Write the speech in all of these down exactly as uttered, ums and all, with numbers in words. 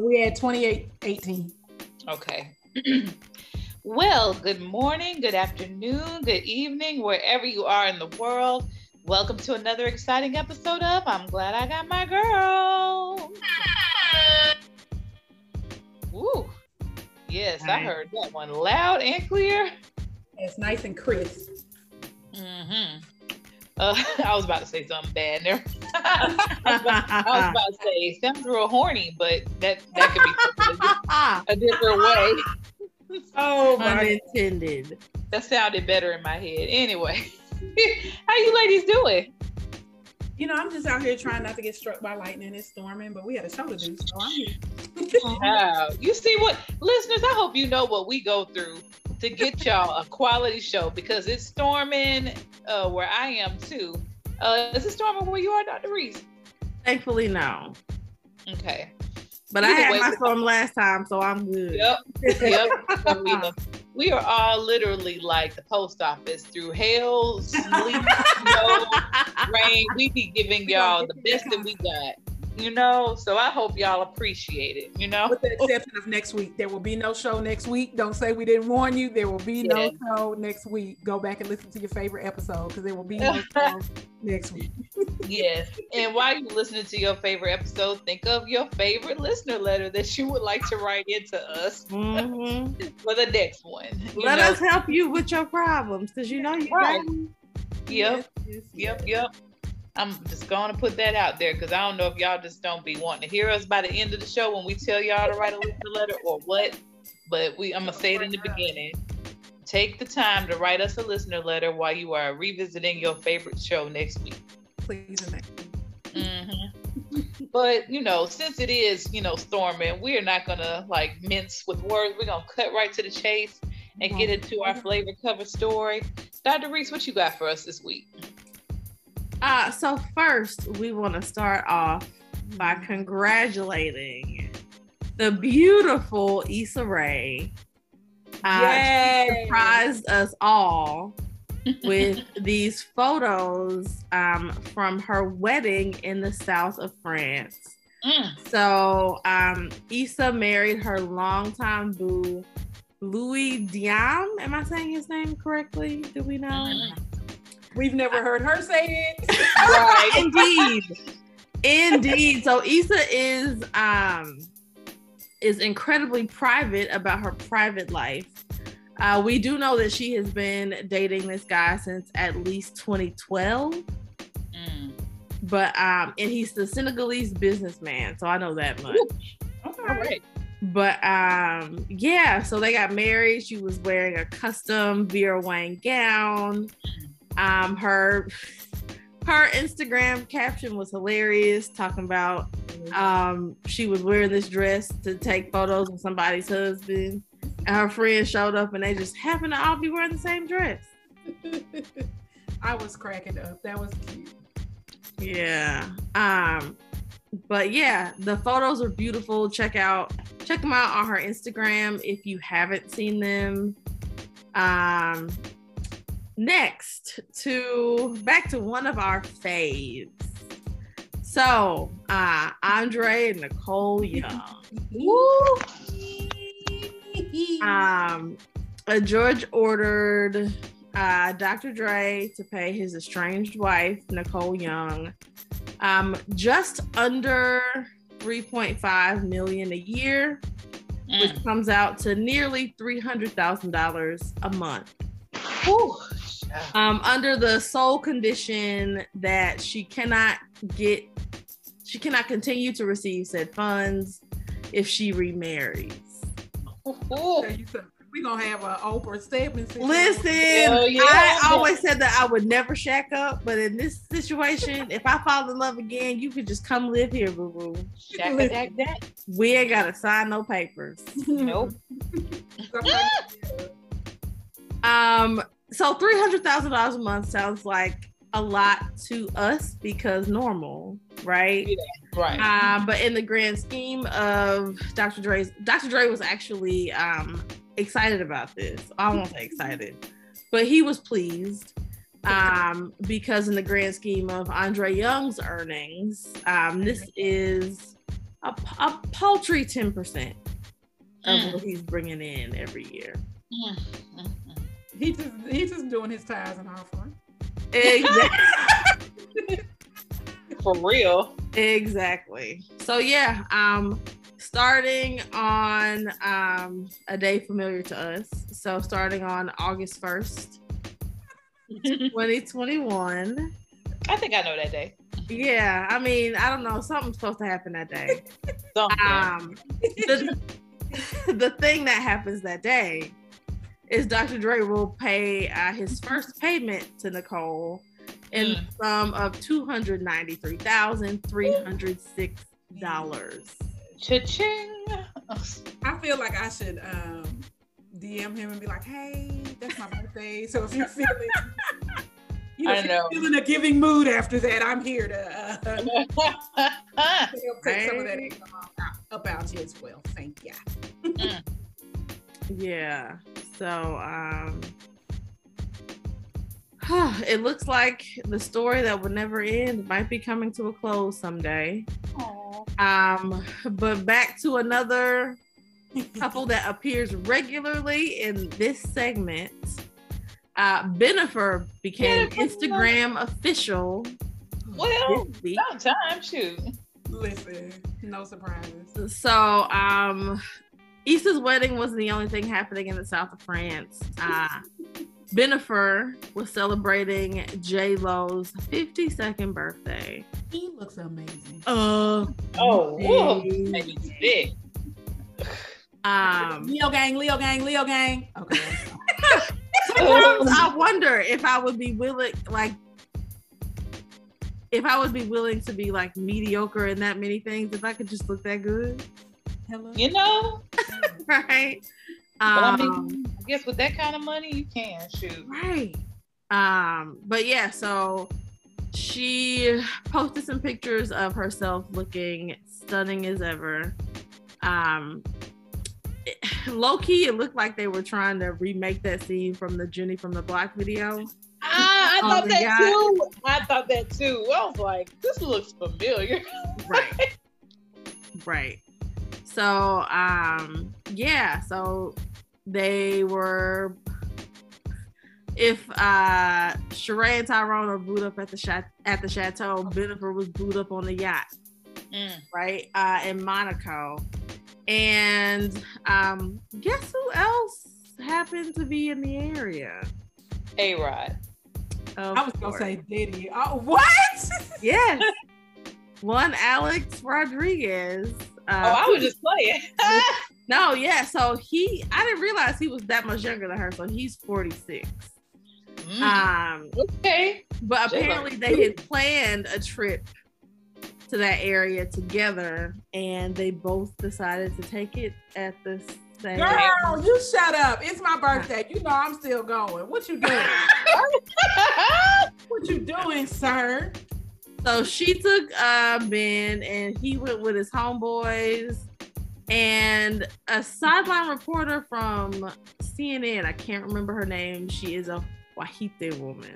We had twenty-eight eighteen. Okay. Well, good morning, good afternoon, good evening, wherever you are in the world. Welcome to another exciting episode of I'm Glad I Got My Girl. Woo. Yes, I heard that one loud and clear. It's nice and crisp. Mm-hmm. Uh, I was about to say something bad there. I, was about, I was about to say, it sounds real horny, but that, that could be a different way. Oh, unintended. That sounded better in my head. Anyway, how you ladies doing? You know, I'm just out here trying not to get struck by lightning. It's storming, but we had a show to do, so I'm here. Wow. You see what, listeners, I hope you know what we go through to get y'all a quality show, because it's storming uh, where I am too. Uh, is it storming where you are, Doctor Reese? Thankfully, no. Okay. But Either I had way, my storm last time, so I'm good. Yep. Yep. So we, we are all literally like the post office through hail, sleet, snow, rain. We be giving y'all the best that we got. You know, so I hope y'all appreciate it, you know? With the exception of next week. There will be no show next week. Don't say we didn't warn you. There will be yeah. no show next week. Go back and listen to your favorite episode, because there will be no show next week. Yes. And while you're listening to your favorite episode, think of your favorite listener letter that you would like to write into us mm-hmm. for the next one. Let know? us help you with your problems, because you know you right. got them. Yep. Yes, yes, yep. Yep. Yep. I'm just going to put that out there, because I don't know if y'all just don't be wanting to hear us by the end of the show when we tell y'all to write a listener letter or what. But we, I'm going to say it in the beginning. Take the time to write us a listener letter while you are revisiting your favorite show next week. Please and mm-hmm. But, you know, since it is, you know, storming, we're not going to like mince with words. We're going to cut right to the chase and get into our flavor cover story. Doctor Reese, what you got for us this week? Uh, so first, we want to start off by congratulating the beautiful Issa Rae. Uh, Yay! She surprised us all with these photos um, from her wedding in the south of France. Mm. So um, Issa married her longtime boo, Louis Diam. Am I saying his name correctly? Do we know? Mm. We've never heard her say it. Right. Indeed. Indeed. So Issa is um is incredibly private about her private life. Uh, we do know that she has been dating this guy since at least twenty twelve. Mm. But um, and he's the Senegalese businessman, so I know that much. Okay. All right. But um, yeah, so they got married. She was wearing a custom Vera Wang gown. Um, her her Instagram caption was hilarious, talking about um, she was wearing this dress to take photos with somebody's husband, and her friends showed up and they just happened to all be wearing the same dress. I was cracking up. That was cute. Yeah. Um, but yeah, the photos are beautiful. Check out check them out on her Instagram if you haven't seen them. Um Next, to back to one of our faves. So, uh, Andre and Nicole Young. Woo! Um, uh, George ordered uh, Doctor Dre to pay his estranged wife, Nicole Young, um, just under three point five million dollars a year, mm. which comes out to nearly three hundred thousand dollars a month. Woo. Um, under the sole condition that she cannot get, she cannot continue to receive said funds if she remarries. We're gonna have an Oprah statement. Listen, oh, yeah. I always said that I would never shack up, but in this situation, if I fall in love again, you could just come live here, boo boo. We ain't gotta sign no papers. Nope. um. So three hundred thousand dollars a month sounds like a lot to us because normal, right? Yeah, right. Uh, but in the grand scheme of Doctor Dre's, Doctor Dre was actually um, excited about this. I won't say excited, but he was pleased um, because in the grand scheme of Andre Young's earnings, um, this is a, a paltry ten percent of Mm. what he's bringing in every year. Mm, mm, mm. He just he's just doing his tithes and offering. Exactly. For real. Exactly. So yeah, um, starting on um a day familiar to us. So starting on August first, twenty twenty-one. I think I know that day. Yeah, I mean, I don't know, something's supposed to happen that day. Something. Um, the, the thing that happens that day is Doctor Dre will pay uh, his first payment to Nicole in Mm. the sum of two hundred ninety-three thousand three hundred six dollars. Cha-ching. I feel like I should um, D M him and be like, "Hey, that's my birthday. So if you're feeling, you know, I if know. you're feeling a giving mood after that, I'm here to uh, take some of that Right. up out you as well. Thank ya." Yeah. So um it looks like the story that would never end might be coming to a close someday. Um, but back to another couple that appears regularly in this segment. Uh, Bennifer became Bennifer. Instagram official. Well, this week. about time, shoot. Listen, no surprises. So, um, Issa's wedding wasn't the only thing happening in the south of France. Uh, Bennifer was celebrating J Lo's fifty-second birthday. He looks amazing. Uh, Oh, whoa. amazing. Maybe sick. Um, Leo gang, Leo gang, Leo gang. Okay. sometimes I wonder if I would be willing, like, if I would be willing to be like mediocre in that many things, if I could just look that good, Hello. You know? right? But I Um, mean, I guess with that kind of money, you can shoot. right. Um, but yeah, so she posted some pictures of herself looking stunning as ever. Um, it, low key, it looked like they were trying to remake that scene from the Jenny from the Block video. Ah, I Oh thought my that God. too. I thought that too. I was like, this looks familiar. Right. Right. So, um, yeah, so they were, if uh Sheree and Tyrone are booed up at the chat at the chateau, Bennifer was booed up on the yacht, Mm. right? Uh in Monaco. And um guess who else happened to be in the area? A-Rod. Of I was gonna course. say Diddy. Oh, what? Yes. One Alex Rodriguez. Uh, Oh, I was just playing. No, yeah. So he, I didn't realize he was that much younger than her. So he's forty-six. Mm. Um, Okay. but J-Lo. apparently they had planned a trip to that area together, and they both decided to take it at the same. Girl, you shut up. It's my birthday. You know I'm still going. What you doing? What you doing, sir? So she took uh, Ben, and he went with his homeboys. And a sideline reporter from C N N, I can't remember her name. She is a Wahite woman.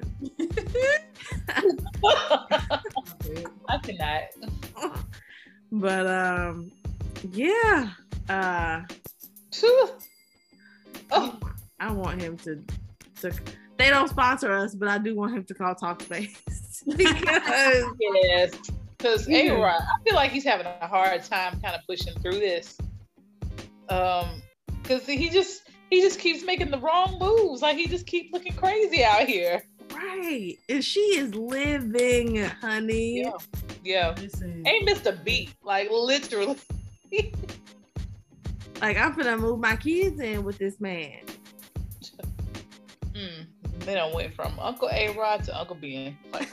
I cannot. But um, yeah. Uh, Phew. Oh, I want him to, to. They don't sponsor us, but I do want him to call Talkspace because yes. Because Yeah. A-Rod, I feel like he's having a hard time kind of pushing through this. Um, because he just he just keeps making the wrong moves. Like he just keeps looking crazy out here. right, and she is living, honey. Yeah. Yeah. Listen. Ain't missed a beat. Like literally. Like I'm gonna move my kids in with this man. Mm. They done went from Uncle A-Rod to Uncle Ben. Like,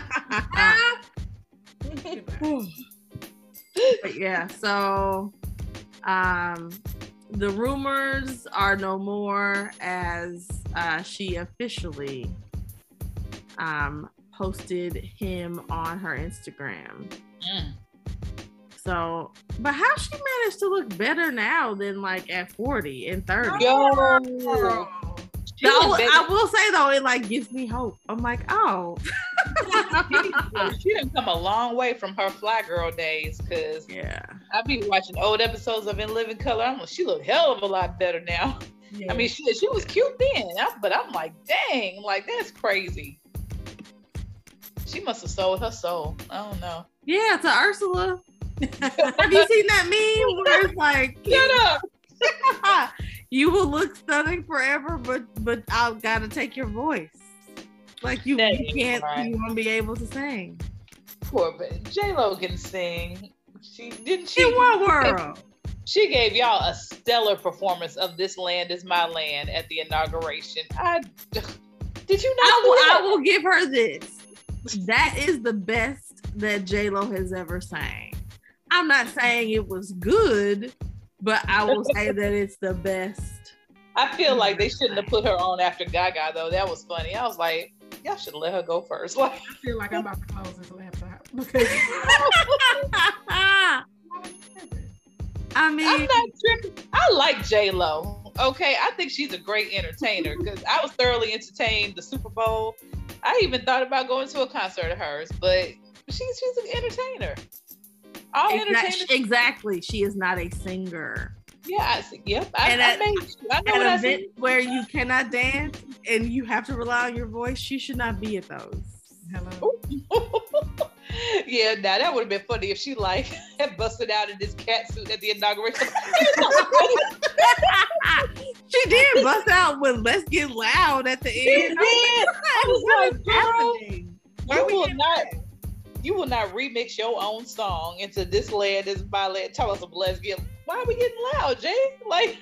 But yeah, so um the rumors are no more as uh she officially um posted him on her Instagram. mm. So, but how she managed to look better now than like at forty and thirty? Yo. Girl. She No, was better. I will say though, it like gives me hope. I'm like, oh, uh-uh. She didn't come a long way from her Fly Girl days, because yeah, I be watching old episodes of In Living Color. I'm like, she look hell of a lot better now. Yeah. I mean, she she was cute then, but I'm like, dang, like that's crazy. She must have sold her soul. I don't know. Yeah, to Ursula. Have you seen that meme where it's like, shut up? You will look stunning forever, but but I've got to take your voice. Like you, you can't, right. You won't be able to sing. Poor J Lo can sing. She didn't. She in what world? She gave y'all a stellar performance of "This Land Is My Land" at the inauguration. I did you not? I will, I will give her this. That is the best that J Lo has ever sang. I'm not saying it was good, but I will say that it's the best. I feel like they shouldn't have put her on after Gaga, though. That was funny. I was like, y'all should let her go first. Like, I feel like I'm about to close this laptop because I mean, I'm not tripping. I like J Lo. Okay, I think she's a great entertainer because I was thoroughly entertained the Super Bowl. I even thought about going to a concert of hers, but she's she's an entertainer. All exactly, entertainers. Exactly. She is not a singer. Yeah, I see. Yep. I, and I, at, made, I know at what event I where you cannot dance and you have to rely on your voice, she should not be at those. Hello. Yeah, now that would have been funny if she like had busted out in this cat suit at the inauguration. She did bust out with "Let's Get Loud" at the she end. Did. I was like, girl, you will not, that? you will not remix your own song into "This Land Is My Land." Tell us some "Let's Get." Why are we getting loud, Jay? Like,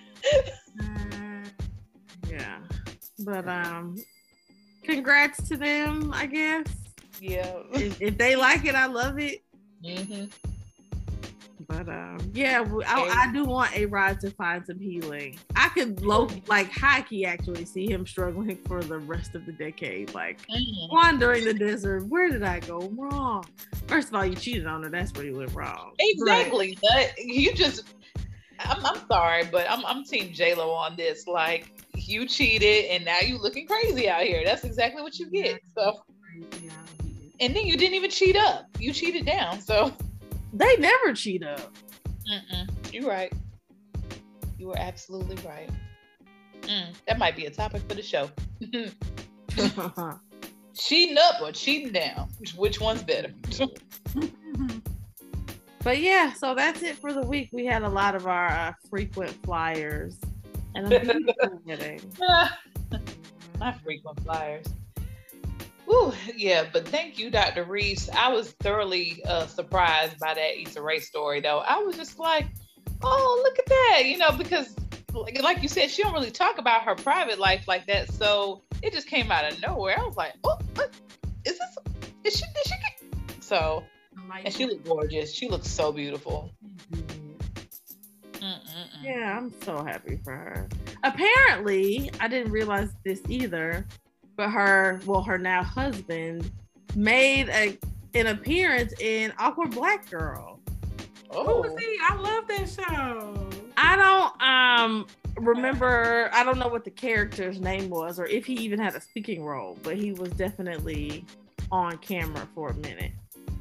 yeah, but um, congrats to them, I guess. Yeah. If, if they like it, I love it. Mm-hmm. But um, yeah, I, I do want A-Rod to find some healing. I could low, like high key actually see him struggling for the rest of the decade, like mm-hmm. wandering the desert. Where did I go wrong? First of all, you cheated on her. That's where you went wrong. Exactly. But you just, I'm, I'm sorry, but I'm I'm Team J Lo on this. Like, you cheated, and now you looking crazy out here. That's exactly what you get. So. And then you didn't even cheat up. You cheated down. So they never cheat up. Mm-mm. You're right. You were absolutely right. Mm, that might be a topic for the show. Cheating up or cheating down? Which one's better? But yeah, so that's it for the week. We had a lot of our uh, frequent flyers. And I'm My frequent flyers. Ooh, yeah, but thank you, Doctor Reese. I was thoroughly uh, surprised by that Issa Rae story, though. I was just like, oh, look at that, you know, because like, like you said, she don't really talk about her private life like that, so it just came out of nowhere. I was like, oh, what? Is this, is she, did she get, so, and she looked gorgeous. She looks so beautiful. Mm-mm-mm. Yeah, I'm so happy for her. Apparently, I didn't realize this either, but her, well, her now husband made a an appearance in Awkward Black Girl. Oh, who was he? I love that show. I don't um remember. I don't know what the character's name was, or if he even had a speaking role, but he was definitely on camera for a minute.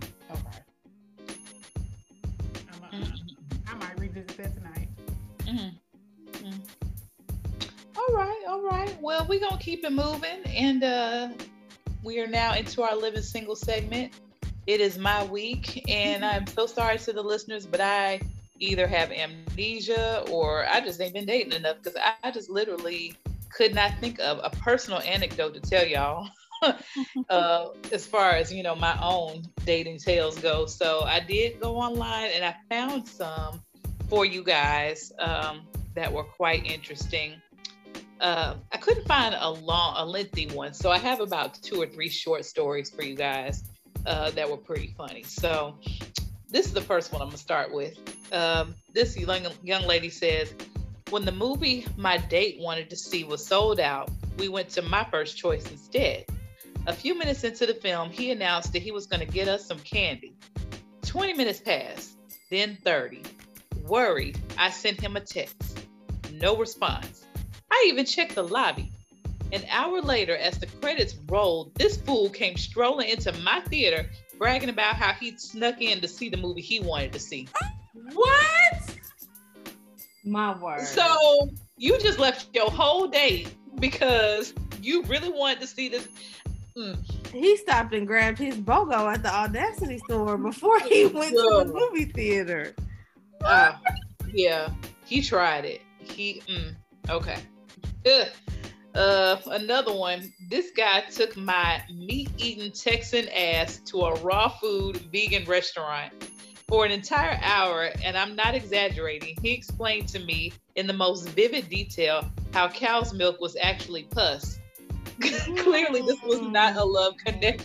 Okay. I'm a, I might revisit that tonight. Mm-hmm. Mm-hmm. All right, all right. Well, we're going to keep it moving. And uh, we are now into our Living Single segment. It is my week. And I'm so sorry to the listeners, but I either have amnesia or I just ain't been dating enough because I, I just literally could not think of a personal anecdote to tell y'all uh, as far as, you know, my own dating tales go. So I did go online and I found some for you guys um, that were quite interesting. Uh, I couldn't find a long, a lengthy one, so I have about two or three short stories for you guys uh, that were pretty funny. So this is the first one I'm gonna start with. Um, this young young lady says, when the movie my date wanted to see was sold out, we went to my first choice instead. A few minutes into the film, he announced that he was gonna get us some candy. twenty minutes passed, then thirty. Worried, I sent him a text. No response. I even checked the lobby. An hour later, as the credits rolled, this fool came strolling into my theater bragging about how he snuck in to see the movie he wanted to see. What? My word. So you just left your whole date because you really wanted to see this. Mm. He stopped and grabbed his BOGO at the Audacity store before he went to the movie theater. Uh, yeah, he tried it. He, mm, okay. Ugh. Uh, another one. This guy took my meat-eating Texan ass to a raw food vegan restaurant for an entire hour, and I'm not exaggerating. He explained to me in the most vivid detail how cow's milk was actually pus. Clearly, this was not a love connection.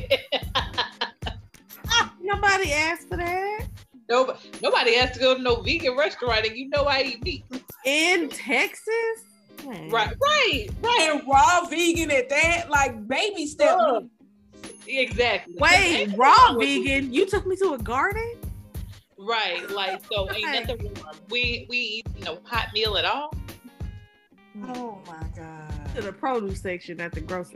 Nobody asked for that. Nobody, nobody asked to go to no vegan restaurant, and you know I eat meat. In Texas? Man. Right, right, right. And raw vegan at that, like baby step. Uh, exactly. Wait, raw vegan? You took me to a garden? Right, like, so ain't Okay. nothing wrong. We, we eat no hot meal at all. Oh my god. To the produce section at the grocery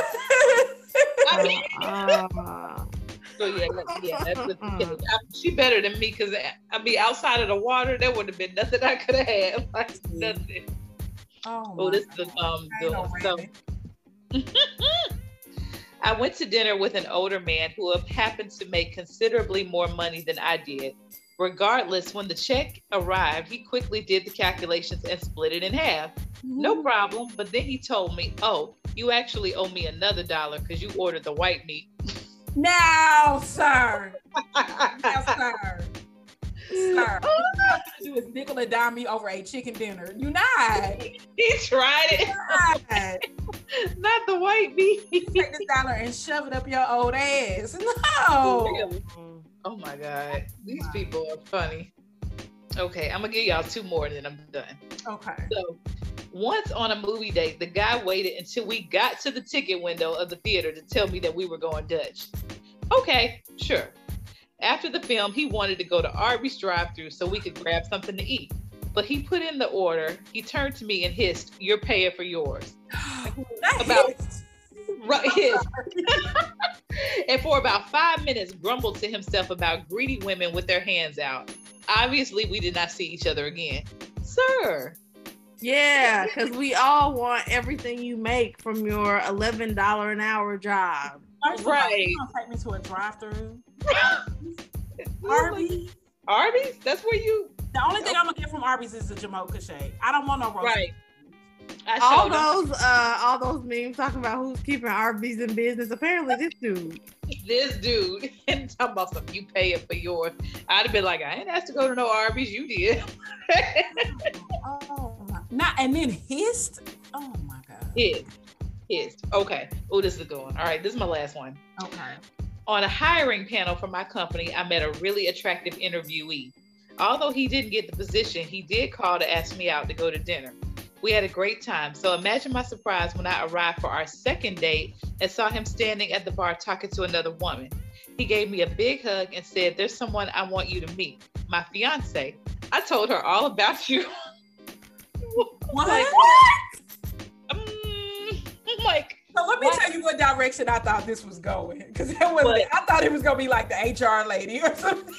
I mean, uh, so yeah, that- yeah, that's the, yeah, she better than me because I mean, outside of the water, there would have been nothing I could have had. Like nothing. Oh, Oh, my this is God. um. I ain't The, no so, rabbit. I went to dinner with an older man who happened to make considerably more money than I did. Regardless, when the check arrived, he quickly did the calculations and split it in half. No problem. But then he told me, "Oh, you actually owe me another dollar because you ordered the white meat." Now, sir. Now, sir. Sir. You was nickel and dime me over a chicken dinner. You not. He tried it. Not. Not the white meat. Take this dollar and shove it up your old ass. No. Really? Oh my God. These people are funny. Okay, I'm gonna give y'all two more and then I'm done. Okay. So once on a movie date, the guy waited until we got to the ticket window of the theater to tell me that we were going Dutch. Okay, sure. After the film, he wanted to go to Arby's drive-thru so we could grab something to eat. But he put in the order. He turned to me and hissed, "You're paying for yours." That About- hits. Right, hissed. And for about five minutes, grumbled to himself about greedy women with their hands out. Obviously, we did not see each other again. Sir. yeah, because we all want everything you make from your eleven dollars an hour job. First of all, Right. you gonna take me to a drive-thru? Arby's? Arby's? Arby's? That's where you... The only thing I'm gonna get from Arby's is the Jamocha shake. I don't want no roast. Right. I All showed him. those, uh, all those memes talking about who's keeping Arby's in business. Apparently, this dude. This dude and talking about something, you pay it for yours. I'd have been like, I ain't asked to go to no Arby's, you did. Oh my. Not and then hissed. Oh my god. His. His. Okay. Oh, this is a good one. All right, this is my last one. Okay. On a hiring panel for my company, I met a really attractive interviewee. Although he didn't get the position, he did call to ask me out to go to dinner. We had a great time. So imagine my surprise when I arrived for our second date and saw him standing at the bar talking to another woman. He gave me a big hug and said, "There's someone I want you to meet, my fiance." I told her all about you. What? Like, um, I'm like, So let me what? tell you what direction I thought this was going. Because that was What? I thought it was gonna be like the H R lady or something.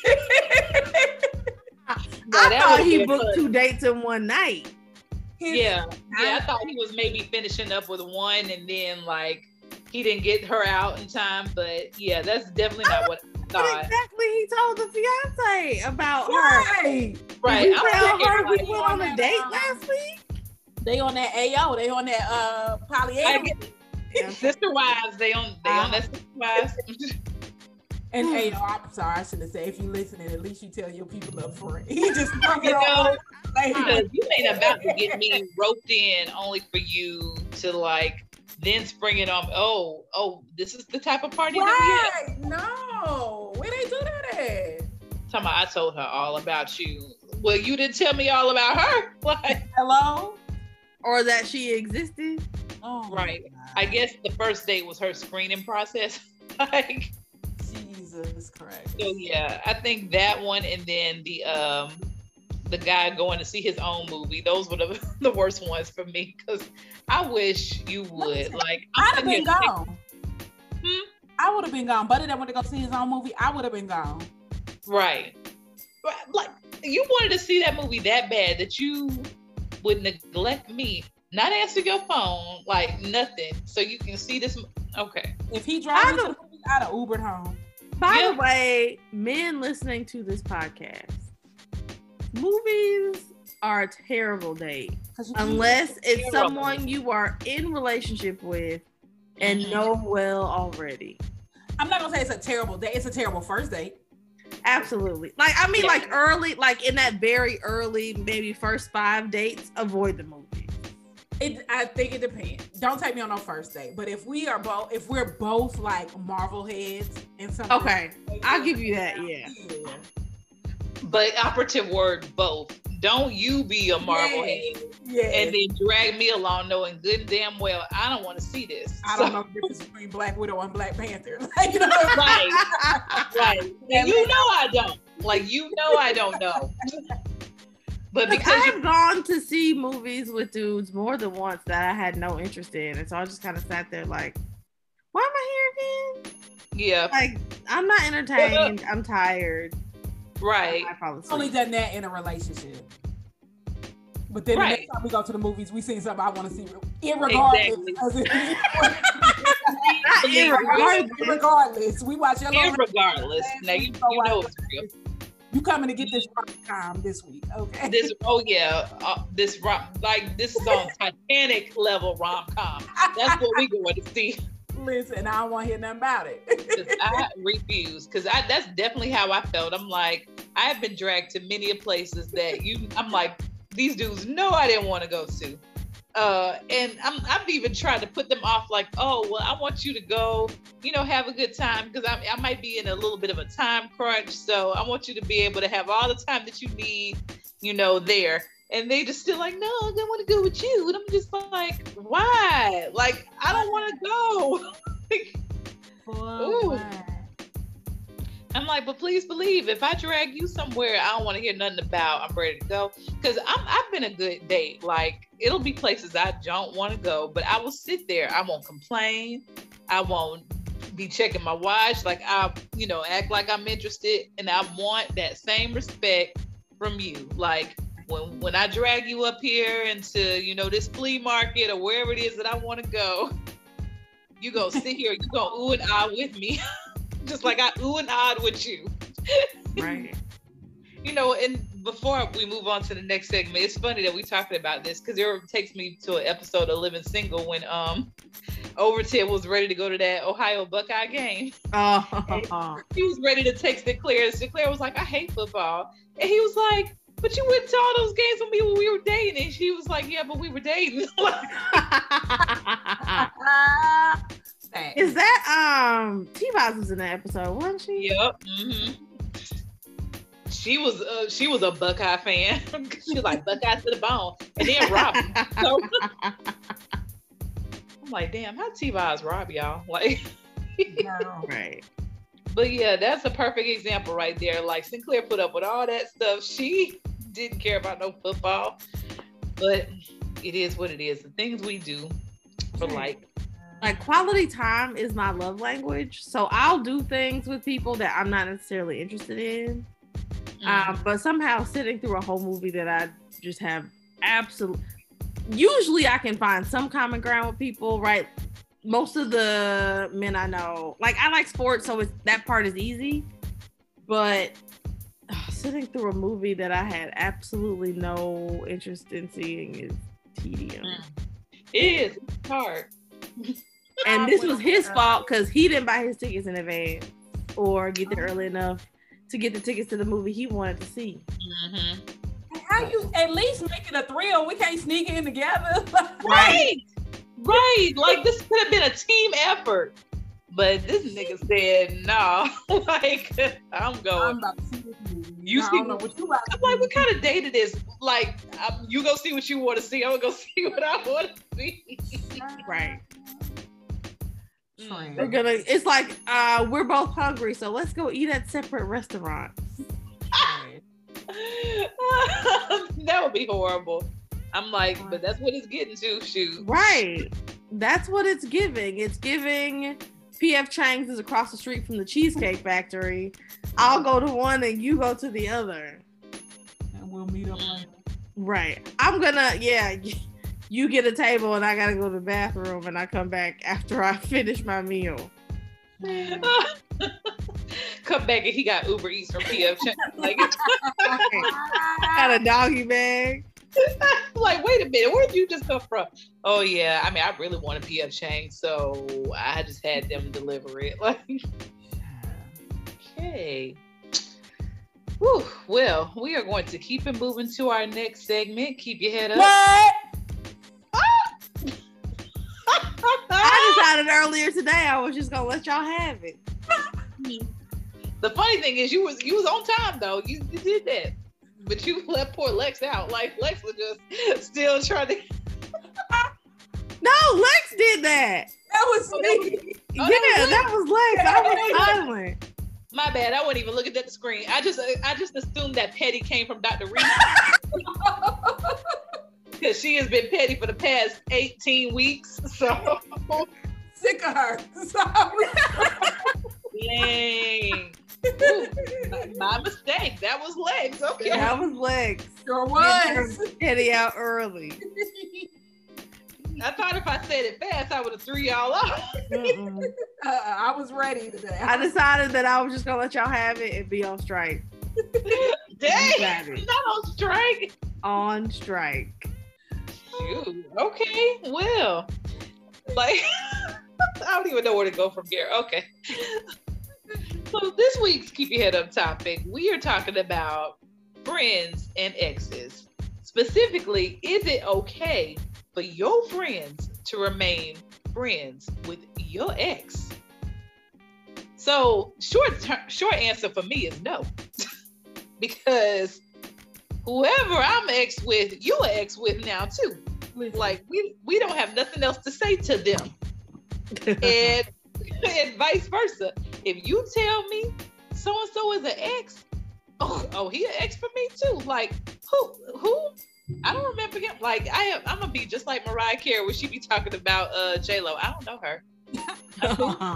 I that thought would've he been booked fun. two dates in one night. His- Yeah, yeah. I thought he was maybe finishing up with one, and then like he didn't get her out in time. But yeah, that's definitely not what I What thought. exactly he told the fiance about her? Right. Right? Did I'm you tell thinking, her we like, went on a date last week? They on that A O. They on that uh I polyamory. get- Sister wives, they on they on that sister wives. And A O, I'm sorry, I should have said if you listening, at least you tell your people up front. He just fucking You know, like, because you ain't about to get me roped in only for you to like then spring it on. Oh, oh, this is the type of party that right. No. Where they do that at? we had. Talking about, I told her all about you. Well, you didn't tell me all about her. Like, Hello? Or that she existed? Oh my right. God. I guess the first date was her screening process. Like, Jesus Christ. so yeah, I think that one, and then the um the guy going to see his own movie. Those were the, the worst ones for me because I wish you would. Like, I'm I'd have sitting been here gone. Hmm? I I would have been gone. Buddy that went to go see his own movie, I would have been gone. Right. Like, you wanted to see that movie that bad that you would neglect me, not answer your phone, like nothing, so you can see this. Okay. If he drives me to the movie, I'd have Ubered home. By Yeah. the way, men listening to this podcast, movies are a terrible date unless it's Terrible. someone you are in relationship with and Mhm. know well already. I'm not gonna say it's a terrible date. It's a terrible first date. Absolutely. Like, I mean, Yeah. like early, like in that very early, maybe first five dates, avoid the movie. It, I think it depends. Don't take me on no first date. But if we are both, if we're both like Marvel heads and something, Okay, I'll give you that. Yeah. yeah. But operative word, both. Don't you be a Marvel Yeah. head Yeah. and then drag me along knowing good and damn well I don't want to see this. I So- don't know the difference between Black Widow and Black Panther. Like, you know, Right. Right. And you know I don't. Like, you know I don't know. But Like, because I you have gone to see movies with dudes more than once that I had no interest in, and so I just kind of sat there like, "Why am I here again?" yeah, Like, I'm not entertained. I'm tired. right. I fall only asleep. done that in a relationship. But then Right. the next time we go to the movies, we see something I want to see, irregardless. Exactly. Not irregardless. Irregardless, we watch Yellow. Irregardless. Now you, you know it's real. You coming to get this rom-com this week, okay? This oh yeah, uh, this rom like this is on Titanic level rom com. That's what we going to see. Listen, I don't want to hear nothing about it. 'Cause I refuse. Because I that's definitely how I felt. I'm like, I have been dragged to many of places that you. I'm like, these dudes know I didn't want to go to. Uh, and I'm I'm even trying to put them off. Like, oh well, I want you to go. You know, have a good time because I I might be in a little bit of a time crunch. So I want you to be able to have all the time that you need. You know, there. And they just still like, no, I don't want to go with you. And I'm just like, why? Like, I don't want to go. Like, Ooh. I'm like, but please believe, if I drag you somewhere I don't want to hear nothing about, I'm ready to go. Because I'm I've been a good date. Like, it'll be places I don't want to go, but I will sit there. I won't complain. I won't be checking my watch. Like, I, you know, act like I'm interested. And I want that same respect from you. Like, when when I drag you up here into, you know, this flea market or wherever it is that I want to go, you go sit here, you go ooh and ah with me. Just like I ooh and ah with you. Right. You know, and before we move on to the next segment, it's funny that we talking about this because it takes me to an episode of Living Single when um Overton was ready to go to that Ohio Buckeye game. Oh. He was ready to take Sinclair, and Sinclair was like, I hate football. And he was like, but you went to all those games with me when we were dating. And she was like, yeah, but we were dating. Is that um T-Boz was in that episode, wasn't she? Yep. Mm-hmm. She was uh, she was a Buckeye fan. She was like Buckeye to the bone, and then Robbie. So I'm like, damn, how T-Boz rob y'all? Like, Right. but yeah, that's a perfect example right there. Like, Sinclair put up with all that stuff. She didn't care about no football, but it is what it is. The things we do for like. Like, quality time is my love language. So I'll do things with people that I'm not necessarily interested in. Mm. Um, but somehow sitting through a whole movie that I just have absolute. Usually I can find some common ground with people, right? Most of the men I know, like, I like sports, so it's, that part is easy. But uh, sitting through a movie that I had absolutely no interest in seeing is tedium. Mm. It is. It's hard. And this was his fault because he didn't buy his tickets in advance or get there early enough to get the tickets to the movie he wanted to see. Mm-hmm. How you at least make it a thrill? We can't sneak in together. Right. Right. Like, this could have been a team effort. But this nigga said, no. Like, I'm I'm going. about to see this movie. You I see- don't know what you about to I'm like, see. what kind of date it is? Like, um, you go see what you want to see. I'm going to go see what I want to see. Right. Train. We're gonna, it's like, uh, we're both hungry, so let's go eat at separate restaurants. Train. That would be horrible. I'm like, but that's what it's getting to. Shoot. Right. That's what it's giving. It's giving P F Chang's is across the street from the Cheesecake Factory, I'll go to one and you go to the other. And we'll meet up later. Right. I'm gonna, yeah, you get a table and I gotta go to the bathroom and I come back after I finish my meal. Come back and he got Uber Eats from P F Chang's. Like, got a doggy bag. Like, wait a minute, where'd you just come from? Oh yeah, I mean, I really wanted P F Chang's, so I just had them deliver it. Like, okay. Whew. Well, we are going to keep it moving to our next segment. Keep your head up. What? I decided earlier today I was just gonna let y'all have it. The funny thing is, you was you was on time though. You, you did that. But you let poor Lex out. Like, Lex was just still trying to. No, Lex did that. That was me. Oh, yeah, that was Lex. I was silent. My bad. I wasn't even looking at the screen. I just I just assumed that petty came from Doctor Reese. Because she has been petty for the past eighteen weeks. So sick of her. Sorry. Dang. Ooh, my, my mistake. That was Lex. Okay. That was Lex. Sure was. Petty out early. I thought if I said it fast, I would have threw y'all off. uh, I was ready today. I decided that I was just gonna let y'all have it and be on strike. Dang, not on strike. On strike. Shoot. Okay. Well, like, I don't even know where to go from here. Okay. So this week's Keep Your Head Up topic, we are talking about friends and exes. Specifically, is it okay for your friends to remain friends with your ex? So short ter- short answer for me is no. Because whoever I'm ex with, you're ex with now too. Like, we, we don't have nothing else to say to them. and, and vice versa. If you tell me so-and-so is an ex, oh, oh, he an ex for me too. Like, who, who? I don't remember him. Like, I am, I'm gonna be just like Mariah Carey when she be talking about uh, J-Lo. I don't know her. I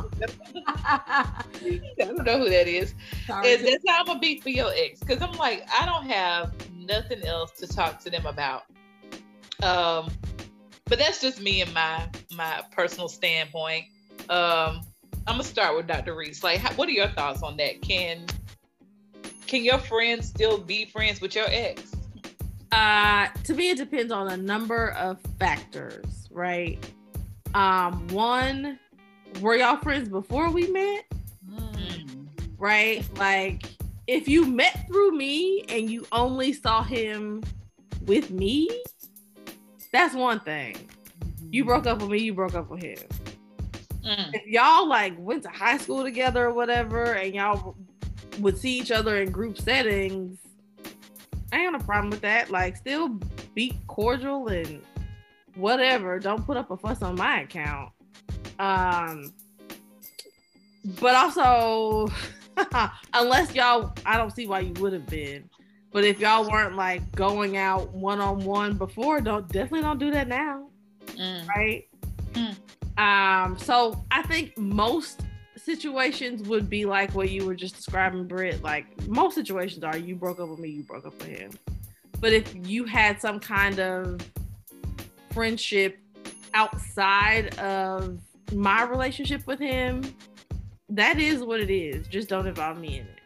don't know who that is. Sorry. And that's how I'm gonna be for your ex. Cause I'm like, I don't have nothing else to talk to them about. Um, but that's just me and my, my personal standpoint. Um, I'm gonna start with Doctor Reese. Like, how, what are your thoughts on that? Can can your friends still be friends with your ex? Uh, to me, it depends on a number of factors, right? Um, one, were y'all friends before we met? Mm. Right? Like, if you met through me and you only saw him with me, that's one thing. You broke up with me, you broke up with him. Mm. If y'all like went to high school together or whatever, and y'all would see each other in group settings, I ain't got no problem with that. Like, still be cordial and whatever. Don't put up a fuss on my account. Um, but also, unless y'all, I don't see why you would have been. But if y'all weren't like going out one on one before, don't definitely don't do that now, mm. right? Mm. Um, so I think most situations would be like what you were just describing, Britt. Like, most situations are, you broke up with me, you broke up with him. But if you had some kind of friendship outside of my relationship with him, that is what it is. Just don't involve me in it.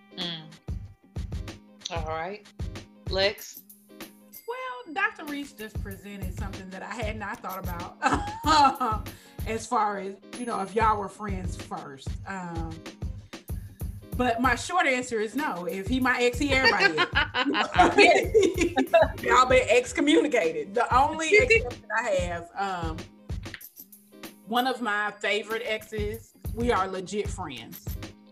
Mm. All right. Lex? Well, Doctor Reese just presented something that I had not thought about. As far as, you know, if y'all were friends first. Um, but my short answer is no. If he my ex, he everybody is. Y'all been excommunicated. The only exception I have, um, one of my favorite exes, we are legit friends.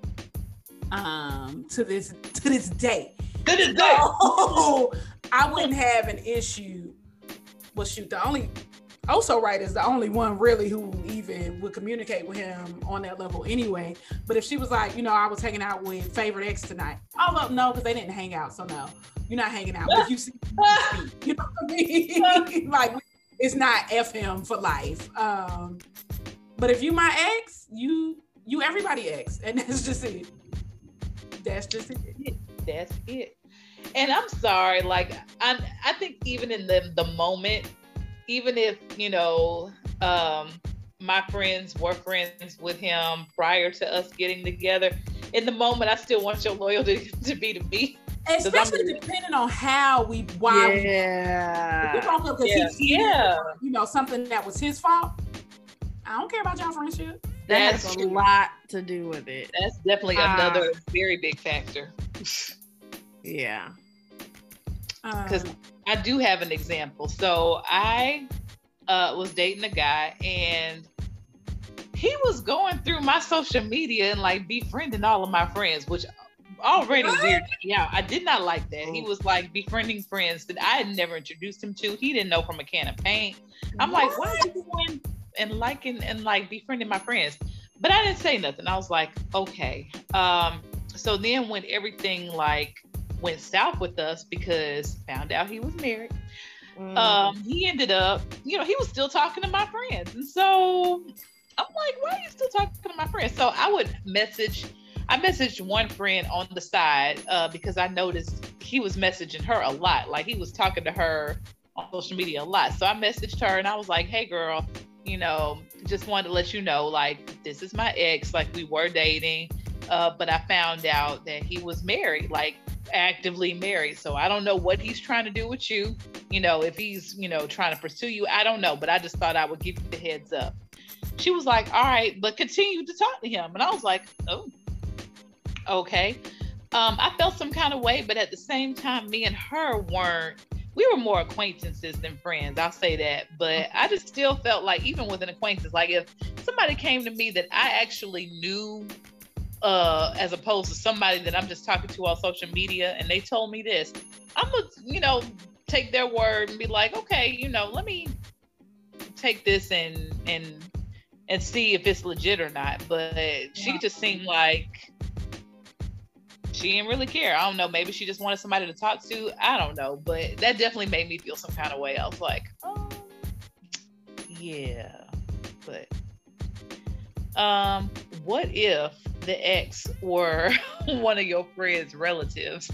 Um, to this to this day. To this day. So, I wouldn't have an issue. Well, shoot, the only Also Right is the only one really who even would communicate with him on that level anyway. But if she was like, you know, I was hanging out with favorite ex tonight. Oh, well, no, because they didn't hang out. So no, you're not hanging out. But if you see, you know what I mean? Like, it's not F him for life. Um, But if you my ex, you you everybody ex, and that's just it. That's just it. That's it. And I'm sorry, like I I think even in the the moment, even if you know, um, my friends were friends with him prior to us getting together, in the moment, I still want your loyalty to be to me. Especially depending on how we, why yeah. we, if you broke up because yeah. he, yeah. you know, something that was his fault. I don't care about y'all friendship. That That's has a true. lot to do with it. That's definitely Uh, another very big factor. Yeah. Because Um, I do have an example. So I uh, was dating a guy, and he was going through my social media and like befriending all of my friends, which already What? weird. Yeah, I did not like that. He was like befriending friends that I had never introduced him to. He didn't know from a can of paint. I'm like, why are you going and liking and like befriending my friends? But I didn't say nothing. I was like, okay. Um, so then when everything like went south with us, because found out he was married, Mm. um, he ended up, you know, he was still talking to my friends. And so I'm like, why are you still talking to my friends? So I would message, I messaged one friend on the side uh, because I noticed he was messaging her a lot. Like he was talking to her on social media a lot. So I messaged her and I was like, hey girl, you know, just wanted to let you know, like, this is my ex, like we were dating, uh, but I found out that he was married, like actively married. So I don't know what he's trying to do with you. You know, if he's, you know, trying to pursue you, I don't know, but I just thought I would give you the heads up. She was like, all right, but continue to talk to him. And I was like, oh, okay. Um, I felt some kind of way, but at the same time, me and her weren't, we were more acquaintances than friends. I'll say that. But I just still felt like, even with an acquaintance, like if somebody came to me that I actually knew, uh, as opposed to somebody that I'm just talking to on social media, and they told me this, I'm gonna, you know, take their word and be like, okay, you know, let me take this and and and see if it's legit or not. But she just seemed like she didn't really care. I don't know. Maybe she just wanted somebody to talk to. I don't know. But that definitely made me feel some kind of way. I was like, oh, yeah. But um, what if the ex were one of your friend's relatives?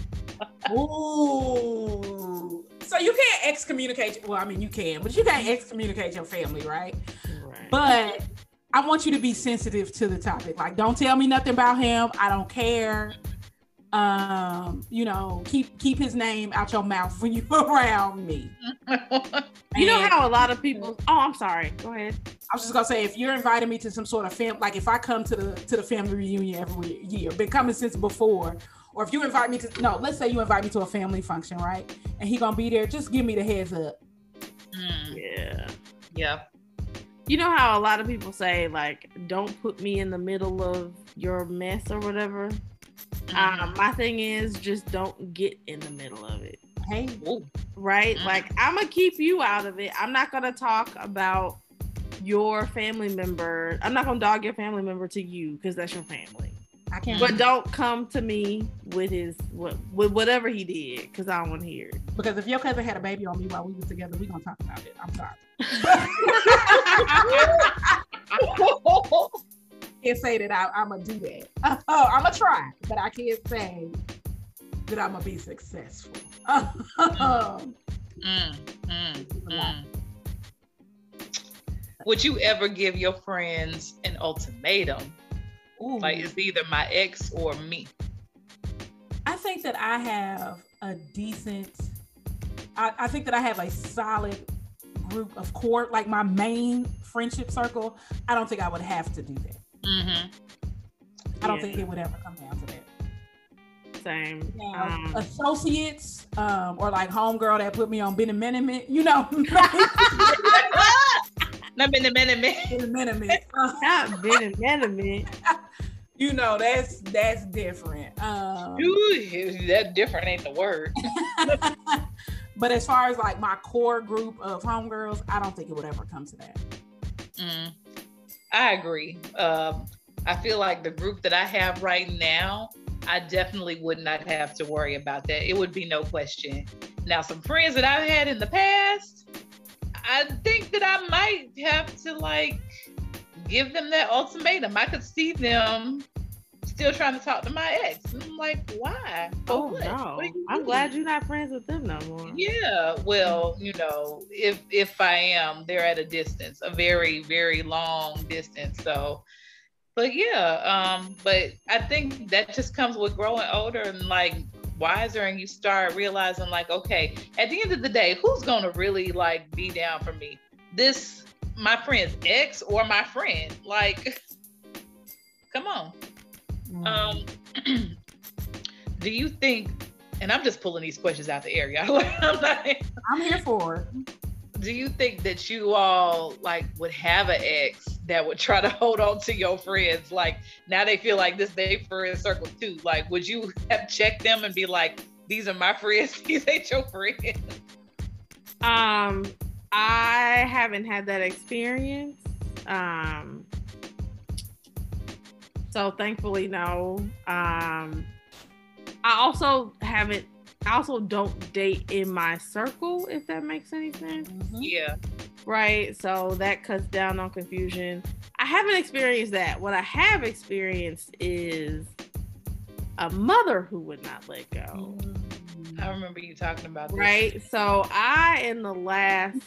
Ooh. So you can't excommunicate. Well, I mean, you can, but you can't excommunicate your family, right? Right. But I want you to be sensitive to the topic. Like, don't tell me nothing about him. I don't care. Um, you know, keep keep his name out your mouth when you around me. You know how a lot of people. Oh, I'm sorry. Go ahead. I was just gonna say, if you're inviting me to some sort of fam, like if I come to the to the family reunion every year, been coming since before, or if you invite me to, no, let's say you invite me to a family function, right? And he gonna be there, just give me the heads up. Mm, Yeah. yeah. You know how a lot of people say, like, don't put me in the middle of your mess or whatever. Mhm. Um, my thing is, just don't get in the middle of it. Hey, Ooh. Right? Mhm. Like, I'm gonna keep you out of it. I'm not gonna talk about your family member. I'm not gonna dog your family member to you because that's your family. I can't. But don't come to me with his what with whatever he did, because I don't want to hear it. Because if your cousin had a baby on me while we was together, we gonna talk about it. I'm sorry. Can't say that I, I'm gonna do that. Oh, I'm gonna try, but I can't say that I'm gonna be successful. Mm, mm, mm. Would you ever give your friends an ultimatum? Ooh. Like, it's either my ex or me. I think that I have a decent, I, I think that I have a solid group of core, like my main friendship circle. I don't think I would have to do that. Mm-hmm. I don't Yeah. think it would ever come down to that. Same. Now, Um, associates, um, or like homegirl that put me on Ben Amendment, you know. Not been a minute, man. Ben Amendment. Uh, not been an enemy. you know, that's that's different. Um, Ooh, that different ain't the word. but as far as like my core group of homegirls, I don't think it would ever come to that. Mm, I agree. Um, I feel like the group that I have right now, I definitely would not have to worry about that. It would be no question. Now, some friends that I've had in the past, I think that I might have to like give them that ultimatum. I could see them still trying to talk to my ex. And I'm like, why? Oh, what? no. What I'm glad you're not friends with them no more. Yeah, well, you know, if if I am, they're at a distance, a very, very long distance. So, but yeah, um, but I think that just comes with growing older and like wiser, and you start realizing like, okay, at the end of the day, who's gonna really like be down for me? This my friend's ex or my friend? Like, come on. Mm. Um, do you think? And I'm just pulling these questions out the air, y'all. I'm, not, I'm here for it. Do you think that you all like would have an ex that would try to hold on to your friends? Like now they feel like this they friend circle too. Like, would you have checked them and be like, these are my friends, these ain't your friends? Um, I haven't had that experience. Um, so thankfully, no. Um, I also haven't, I also don't date in my circle, if that makes any sense. Yeah. Right. So that cuts down on confusion. I haven't experienced that. What I have experienced is a mother who would not let go. I remember you talking about this. Right. So I, in the last,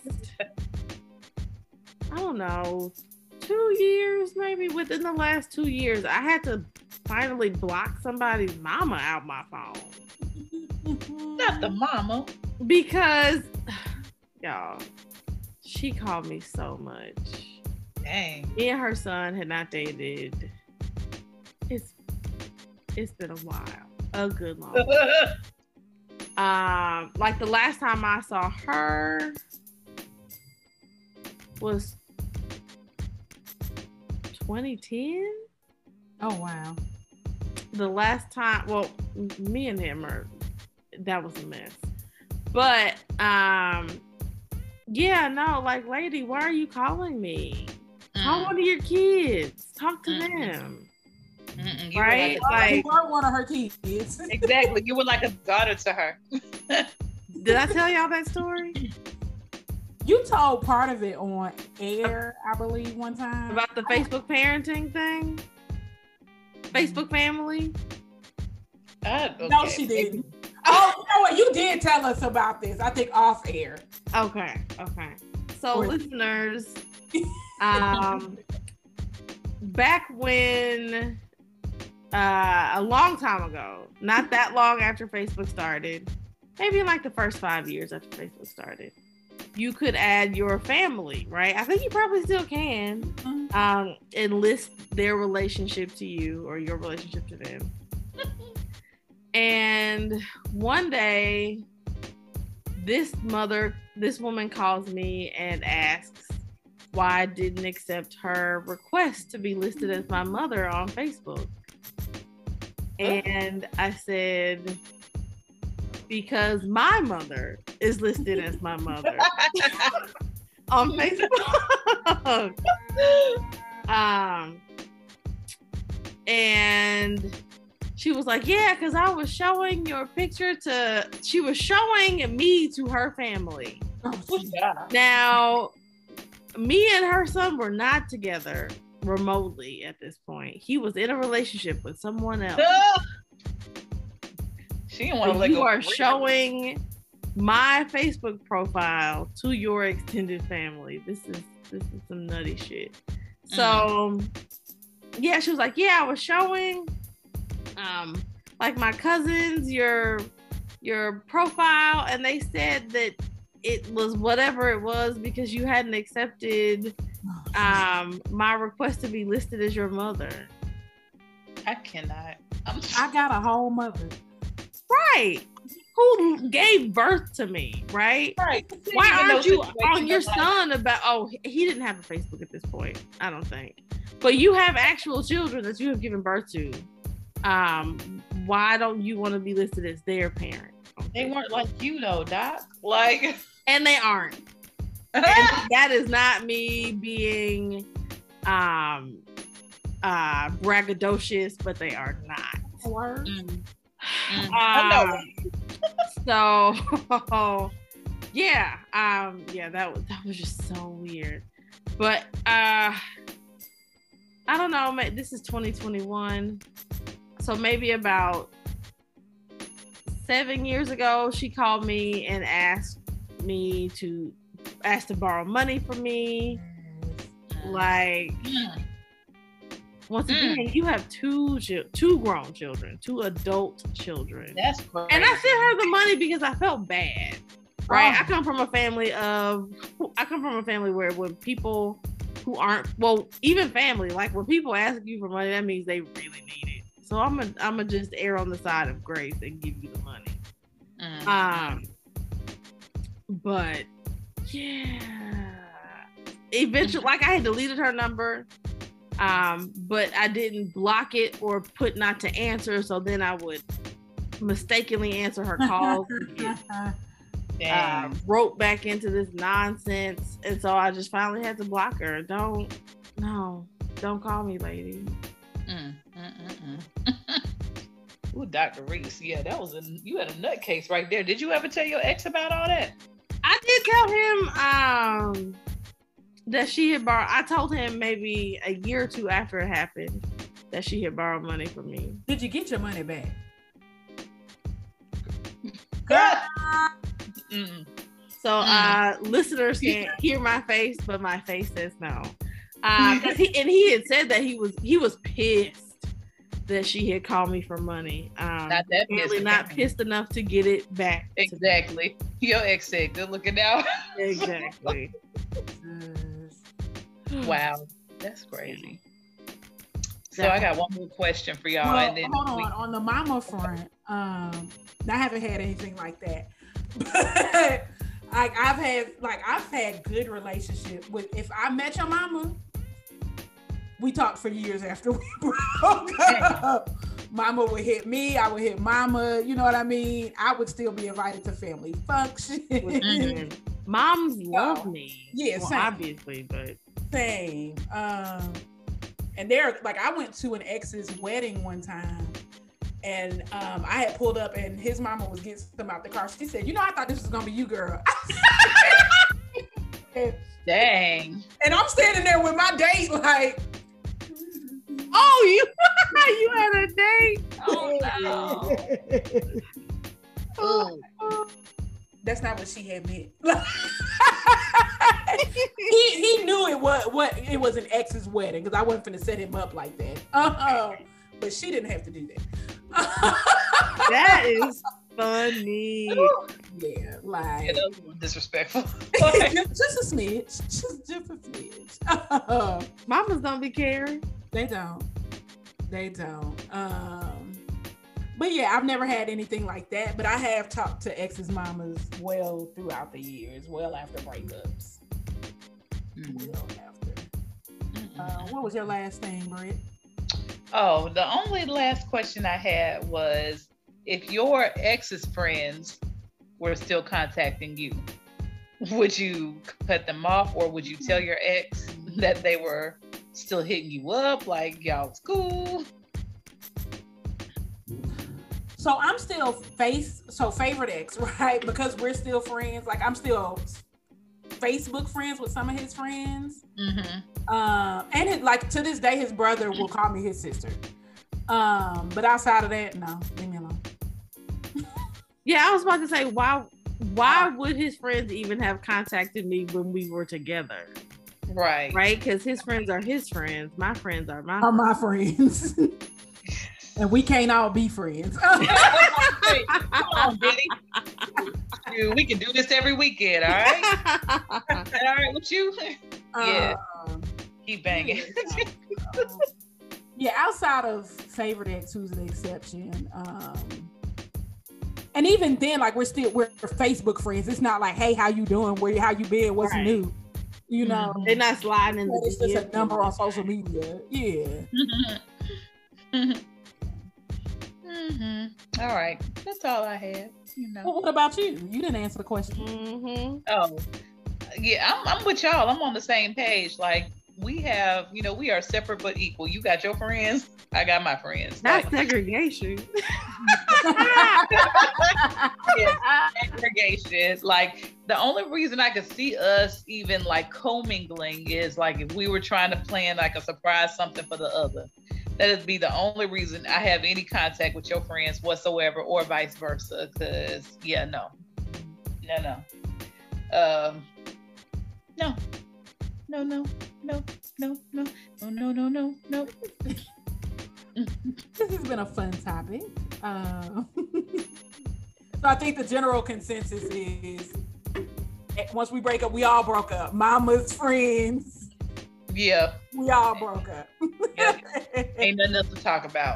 I don't know, two years, maybe within the last two years, I had to finally block somebody's mama out my phone. Not the mama. Because, y'all, she called me so much. Dang. Me and her son had not dated. It's it's been a while. A good long while. um, like the last time I saw her was twenty ten. Oh wow. The last time, well, me and him are, that was a mess. But, um, yeah, no, like, lady, why are you calling me? Mm. Call one of your kids. Talk to mm-hmm. them. Mm-mm. Right? Like, like, you weren't one of her kids. Exactly. You were like a daughter to her. Did I tell y'all that story? You told part of it on air, I believe, one time. About the Facebook parenting thing? Facebook family? Uh, okay. No, she didn't. Oh, you know what? You did tell us about this. I think off air. Okay, okay. So, or- listeners, um, back when, uh, a long time ago, not that long after Facebook started, maybe in like the first five years after Facebook started, you could add your family, right? I think you probably still can, mm-hmm. um, and list their relationship to you or your relationship to them. And one day, this mother, this woman calls me and asks why I didn't accept her request to be listed as my mother on Facebook. And I said, because my mother is listed as my mother on Facebook. um, and she was like, yeah, because I was showing your picture to, she was showing me to her family. Oh, yeah. Now, me and her son were not together remotely at this point. He was in a relationship with someone else. She didn't want to let you go. You are showing my Facebook profile to your extended family. This is this is some nutty shit. Mm-hmm. So yeah, she was like, yeah, I was showing um like my cousins your your profile, and they said that it was whatever it was because you hadn't accepted um my request to be listed as your mother. I cannot. I'm... I got a whole mother. Right. Who gave birth to me, right? Right. Why aren't you on your son about, oh, he didn't have a Facebook at this point, I don't think. But you have actual children that you have given birth to. Um, why don't you want to be listed as their parent? They weren't like you though, Doc. Like, and they aren't. And that is not me being um uh braggadocious, but they are not. Word. Mm. Mm. Um, so yeah, um, yeah, that was that was just so weird. But uh, I don't know. This is twenty twenty-one. So maybe about seven years ago, she called me and asked me to ask to borrow money from me. Like, once again, mm. you have two two grown children, two adult children. That's crazy. And I sent her the money because I felt bad. Right? Oh. I come from a family of, I come from a family where when people who aren't, well, even family, like when people ask you for money, that means they really need it. So I'm gonna I'm gonna just err on the side of grace and give you the money. Mm. Um, but yeah, eventually, like I had deleted her number, um, but I didn't block it or put not to answer. So then I would mistakenly answer her calls. Uh, wrote back into this nonsense, and so I just finally had to block her. Don't, no, don't call me, lady. Mm, mm, mm, mm. Ooh, Doctor Reese, yeah, that was a you had a nutcase right there. Did you ever tell your ex about all that? I did tell him um, that she had borrowed. I told him maybe a year or two after it happened that she had borrowed money from me. Did you get your money back? Girl. Mm-mm. So uh, mm. listeners can't hear my face, but my face says no. Uh, he, and he had said that he was he was pissed that she had called me for money. Um, not that pissed. Not pissed enough to get it back. Exactly. Your ex said, "Good looking out." Exactly. Wow, that's crazy. So I got one more question for y'all. Well, and then hold on. we... On the mama front, um, I haven't had anything like that. But like I've had like I've had good relationship with, if I met your mama, we talked for years after we broke up. Mama would hit me, I would hit mama, you know what I mean? I would still be invited to family functions. Mm-hmm. Moms love me. Yeah, well, same. Obviously, but same. Um and there, like I went to an ex's wedding one time. And um, I had pulled up, and his mama was getting some out the car. She said, "You know, I thought this was gonna be you, girl." and, Dang. And I'm standing there with my date, like, "Oh, you, you had a date? Oh no." oh. That's not what she had meant. he he knew it was what it was an ex's wedding because I wasn't finna set him up like that. Uh-huh. But she didn't have to do that. That is funny. Yeah, like yeah, that was disrespectful. just, just a smidge, just, just a smidge. Uh, Mamas don't be caring. They don't. They don't. Um, but yeah, I've never had anything like that. But I have talked to ex's mamas well throughout the years, well after breakups. Mm-hmm. Well after. Mm-hmm. Uh, what was your last thing, Britt? Oh, the only last question I had was, if your ex's friends were still contacting you, would you cut them off, or would you tell your ex that they were still hitting you up, like y'all was cool? So I'm still face, so favorite ex, right? Because we're still friends. Like I'm still Facebook friends with some of his friends. Mm-hmm. Um, and it, like to this day, his brother will call me his sister. Um, but outside of that, no, leave me alone. Yeah, I was about to say, why why would his friends even have contacted me when we were together? Right. Right? Because his friends are his friends. My friends are my are my friends. And we can't all be friends. Come on, Diddy. Dude, we can do this every weekend, all right? All right with you? Yeah. Um, Keep banging. um, yeah, outside of favorite ex, who's an exception. Um, and even then, like we're still we're Facebook friends. It's not like, hey, how you doing? Where how you been? What's right. new? You know, they're not sliding in. It's just a number on social media. Yeah. Mm-hmm. Mm-hmm. All right, that's all I had. You know. Well, what about you? You didn't answer the question. Mm-hmm. Oh, yeah, I'm, I'm with y'all. I'm on the same page. Like we have, you know, we are separate but equal. You got your friends, I got my friends. That's like, segregation. Yeah, aggregation. Like the only reason I could see us even like commingling is like if we were trying to plan like a surprise something for the other. That'd be the only reason I have any contact with your friends whatsoever, or vice versa. Cause yeah, no, no, no, um, no, no, no, no, no, no, no, no, no, no, no. This has been a fun topic. Uh, so I think the general consensus is once we break up, we all broke up. Mama's friends. Yeah. We all broke up. Yeah. Ain't nothing else to talk about.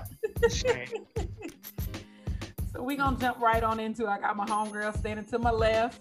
So we're going to jump right on into, I got my homegirl standing to my left.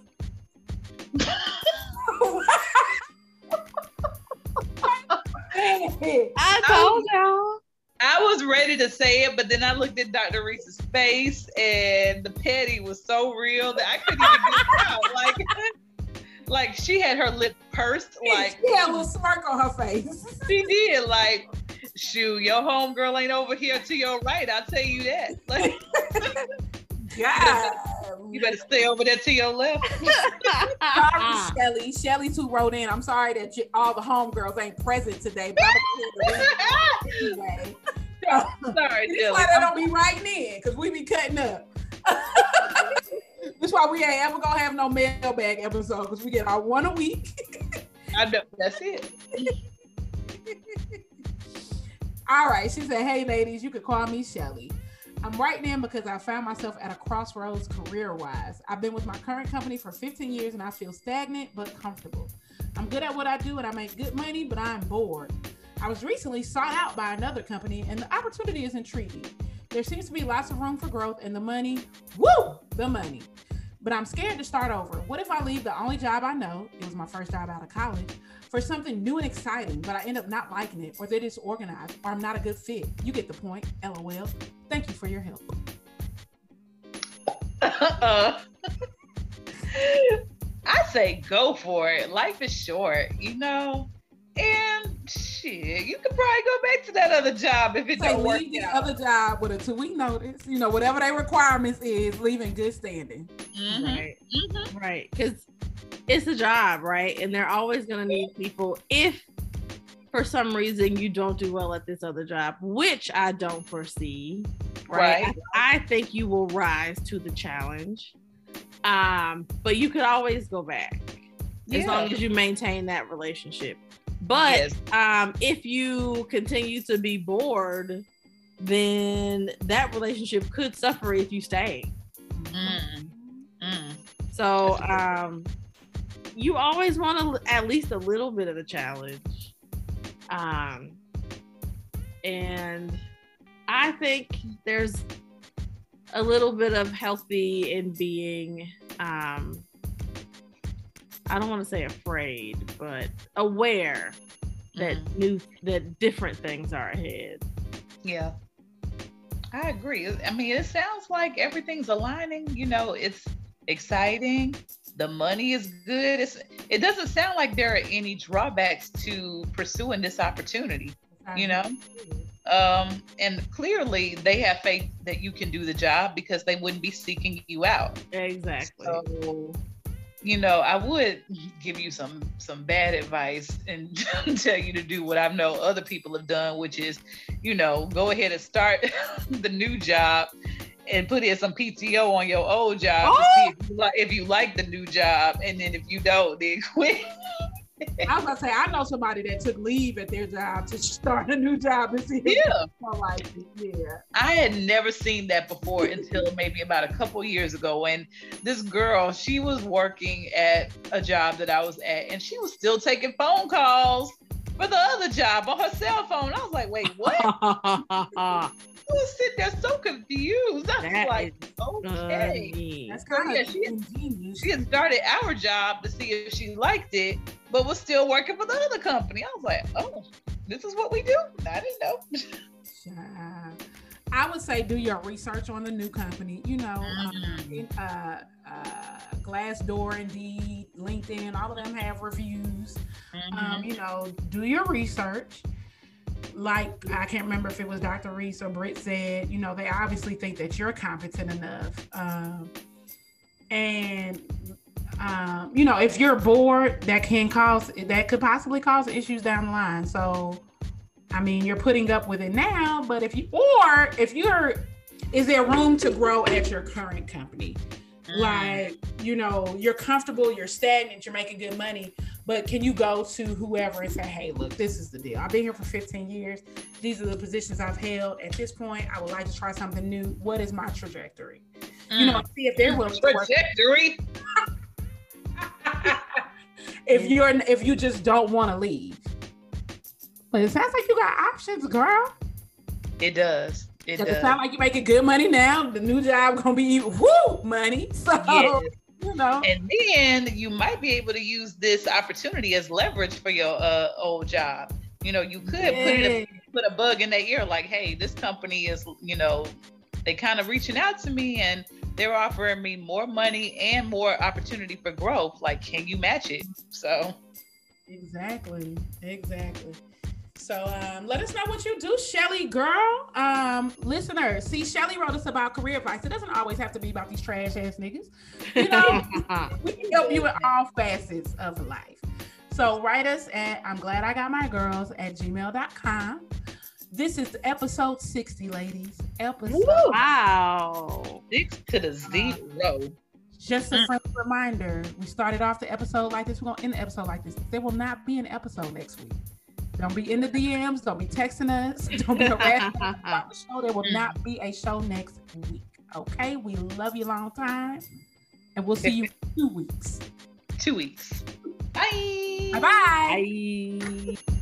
I told y'all. I was ready to say it, but then I looked at Doctor Reese's face, and the petty was so real that I couldn't even get it out. Like, like she had her lip pursed. Like she had a little smirk on her face. She did. Like, shoot, your homegirl ain't over here to your right. I'll tell you that. Like, God. You better stay over there to your left. Sorry, Shelly. Shelly too wrote in. I'm sorry that you, all the homegirls ain't present today, but I'm gonna anyway. Sorry, That's why they don't be writing in, because we be cutting up. That's why we ain't ever gonna have no mailbag episode, because we get our one a week. I know. That's it. All right. She said, hey, ladies, you could call me Shelly. I'm writing in because I found myself at a crossroads career-wise. I've been with my current company for fifteen years and I feel stagnant but comfortable. I'm good at what I do and I make good money, but I'm bored. I was recently sought out by another company and the opportunity is intriguing. There seems to be lots of room for growth and the money, woo, the money. But I'm scared to start over. What if I leave the only job I know, it was my first job out of college, for something new and exciting, but I end up not liking it, or they're disorganized, or I'm not a good fit? You get the point, LOL. Thank you for your help. Uh, I say go for it. Life is short, you know? And shit, you could probably go back to that other job if it Say, don't work leave this out. other job with a two-week notice, you know, whatever their requirements is, leaving good standing. Mm-hmm. Right. Mm-hmm. Right. Because it's a job, right? And they're always going to need people if for some reason you don't do well at this other job, which I don't foresee. Right. Right. I, I think you will rise to the challenge. Um, but you could always go back as Yeah. long as you maintain that relationship. But Yes. um, if you continue to be bored, then that relationship could suffer if you stay. Mm. Mm. So um, you always want to at least a little bit of the challenge. Um, and I think there's a little bit of healthy in being, um, I don't want to say afraid, but aware that Mm. new, that different things are ahead. Yeah. I agree. I mean, it sounds like everything's aligning. You know, it's exciting. The money is good. It's, it doesn't sound like there are any drawbacks to pursuing this opportunity, you know? Um, and clearly they have faith that you can do the job because they wouldn't be seeking you out. Exactly. So, you know, I would give you some some bad advice and tell you to do what I know other people have done, which is, you know, go ahead and start the new job and put in some P T O on your old job Oh! to see if you, like, if you like the new job, and then if you don't, then quit. I was gonna say, I know somebody that took leave at their job to start a new job and see if Yeah. they like it. Yeah. I had never seen that before until maybe about a couple years ago. And this girl, she was working at a job that I was at, and she was still taking phone calls for the other job on her cell phone. I was like, wait, what? I was sitting there so confused. I was That like, is okay. funny. That's kind of Yeah, she- ingenious. She had started our job to see if she liked it, but was still working for the other company. I was like, oh, this is what we do? I didn't know. Child. I would say do your research on the new company. You know, um, Mhm. in, uh, uh, Glassdoor, Indeed, LinkedIn, all of them have reviews. Um, you know, do your research. like I can't remember if it was Doctor Reese or Britt said, you know, they obviously think that you're competent enough. Um, and, um, you know, if you're bored, that can cause, that could possibly cause issues down the line. So, I mean, you're putting up with it now, but if you, or if you're, is there room to grow at your current company? Mm. Like, you know, you're comfortable, you're stagnant, you're making good money, but can you go to whoever and say, hey, look, this is the deal. I've been here for fifteen years. These are the positions I've held. At this point, I would like to try something new. What is my trajectory? Mm. You know, see if they're willing to work. Trajectory. if you're, if you just don't want to leave. But it sounds like you got options, girl. It does. It does. It sounds like you're making good money now. The new job gonna be woo money. So yes. You know. And then you might be able to use this opportunity as leverage for your uh, old job. You know, you could yeah. put it, put a bug in their ear, like, hey, this company is, you know, they kind of reaching out to me and they're offering me more money and more opportunity for growth. Like, can you match it? So. Exactly. Exactly. So um, let us know what you do, Shelly, girl. Um, listeners, see, Shelly wrote us about career advice. It doesn't always have to be about these trash ass niggas. You know, we can help you in all facets of life. So write us at I'm glad I got my girls at gmail dot com. This is episode sixty, ladies. Episode. Ooh, wow. Six to the zero. Uh, Just a friendly reminder, we started off the episode like this. We're going to end the episode like this. There will not be an episode next week. Don't be in the D Ms. Don't be texting us. Don't be harassing us about the show. There will not be a show next week. Okay? We love you long time. And we'll see you in two weeks. Two weeks. Bye. Bye-bye. Bye.